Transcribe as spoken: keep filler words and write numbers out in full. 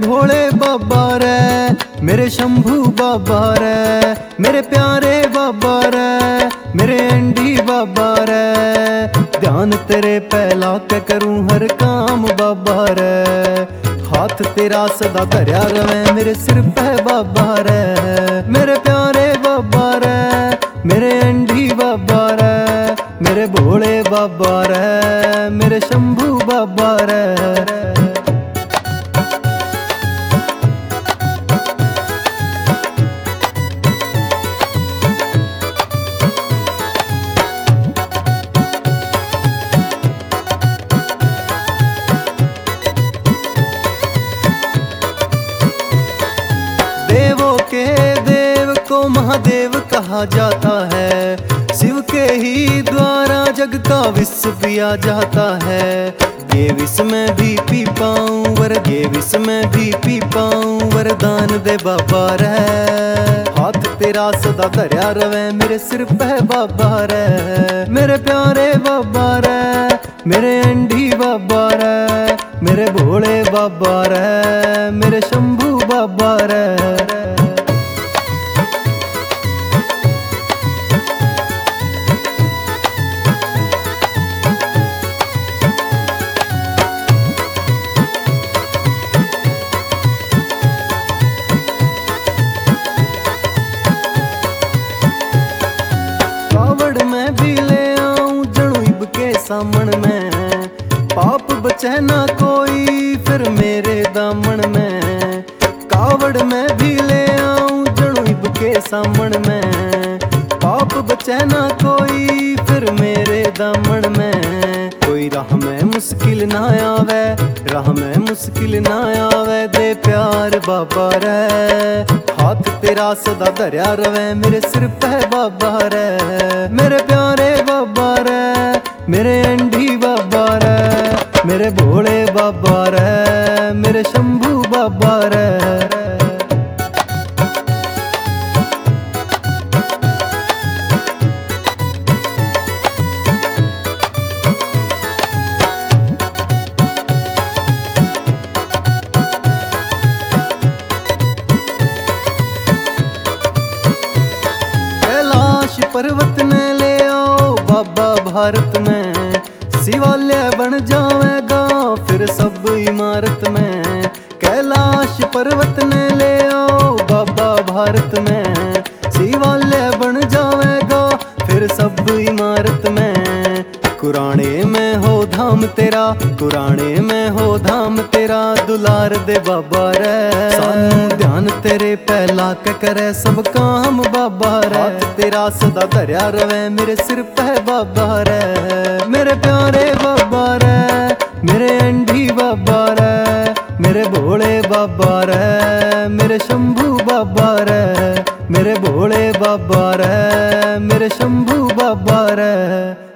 भोले बाबा रे, मेरे शंभू बाबा रे, मेरे प्यारे बाबा रे, मेरे एंडी बाबा रे। ध्यान तेरे पहला के करूं हर काम बाबा रे, हाथ तेरा सदा धर्या रवे मेरे सिर पे बाबा रे। मेरे प्यारे बाबा रे, मेरे एंडी बाबा रे, मेरे भोले बाबा रे, मेरे शंभू बाबा रे। देवों के देव को महादेव कहा जाता है, शिव के ही द्वारा जग का विष पिया जाता है। ये विष में भी पी पाऊं वर, ये विष में भी पी पाऊं वरदान दे बाबा रे। हाथ तेरा सदा धर्या रवे मेरे सिर पे बाबा रे, मेरे प्यारे बाबा रे, मेरे एंडी बाबा रे, मेरे भोले बाबा रे, मेरे शंभू बाबा रे। कावड़ में भी ले आऊं जणु इब के सामन में, पाप बचे ना कोई फिर मेरे दामन में। कावड़ में भी ले आऊं जणु इब के सामन में, पाप बचे ना कोई फिर मेरे दामन में। कोई राह में मुश्किल ना आवे, राह में मुश्किल ना आवे दे प्यार बाबा रे। हाथ तेरा सदा धर्या रवे मेरे सिर पे बाबा रे, मेरे प्यारे बाबा रे, मेरे एंडी बाबा रे, मेरे भोले बाबा रे, मेरे शंभू बाबा रे। पर्वत ने ले आओ बाबा भारत में, शिवालय बन जाएगा फिर सब इमारत में। कैलाश पर्वत ने ले आओ बाबा भारत में, शिवालय बन जाएगा फिर सब इमारत में। कुराने में हो धाम तेरा, कुराने में हो धाम तेरा, दुलार दे बाबा रे। सानू ध्यान तेरे पहला के करे सब काम बाबा रे। हाथ तेरा सदा धर्या रवे मेरे सिर पे बाबा रे, मेरे प्यारे बाबा रे, मेरे एंडी बाबा रे, मेरे भोले बाबा रे, मेरे शंभू बाबा रे, मेरे भोले बाबा रे, मेरे शंभू बाबा रे।